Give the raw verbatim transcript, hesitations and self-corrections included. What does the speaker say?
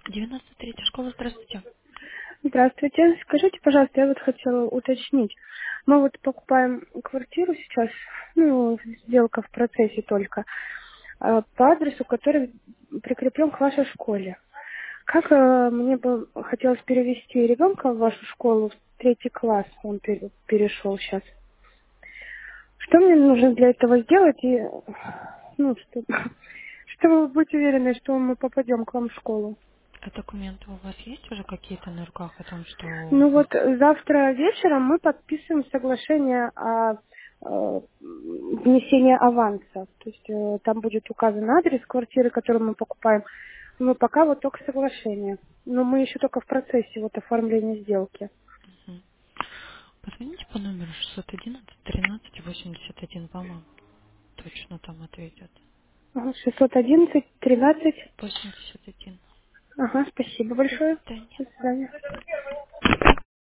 девяносто третья школа, здравствуйте. Здравствуйте. Скажите, пожалуйста, я вот хотела уточнить. Мы вот покупаем квартиру сейчас, ну, сделка в процессе только, а, по адресу, который прикреплен к вашей школе. Как э, мне бы хотелось перевести ребенка в вашу школу в третий класс, он пере- перешел сейчас. Что мне нужно для этого сделать и, ну, что, чтобы быть уверены, что мы попадем к вам в школу? А документы у вас есть уже какие-то на руках о том, что Ну вы... вот э, завтра вечером мы подписываем соглашение о э, внесении аванса. То есть э, там будет указан адрес квартиры, которую мы покупаем. Но пока вот только соглашение. Но мы еще только в процессе вот оформления сделки. Мгм. Позвоните по номеру шестьсот одиннадцать тринадцать восемьдесят один, вам точно там ответят. Ага, шестьсот одиннадцать тринадцать. восемьдесят один. Ага, спасибо До большое. свидания. До свидания.